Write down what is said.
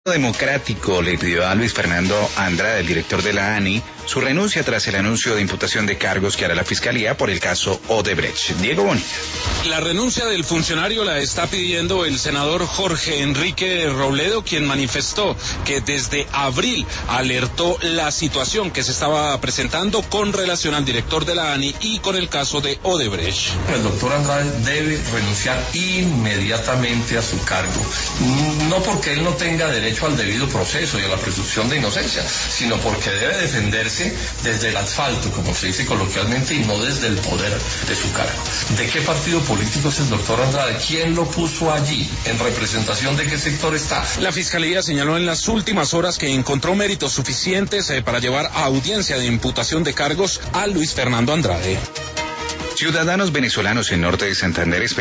Democrático le pidió a Luis Fernando Andrade, el director de la ANI, su renuncia tras el anuncio de imputación de cargos que hará la Fiscalía por el caso Odebrecht. Diego Bonilla. La renuncia del funcionario la está pidiendo el senador Jorge Enrique Robledo, quien manifestó que desde abril alertó la situación que se estaba presentando con relación al director de la ANI y con el caso de Odebrecht. El doctor Andrade debe renunciar inmediatamente a su cargo, no porque él no tenga derecho al debido proceso y a la presunción de inocencia, sino porque debe defenderse desde el asfalto, como se dice coloquialmente, y no desde el poder de su cargo. ¿De qué partido político es el doctor Andrade? ¿Quién lo puso allí? ¿En representación de qué sector está? La Fiscalía señaló en las últimas horas que encontró méritos suficientes para llevar a audiencia de imputación de cargos a Luis Fernando Andrade. Ciudadanos venezolanos en norte de Santander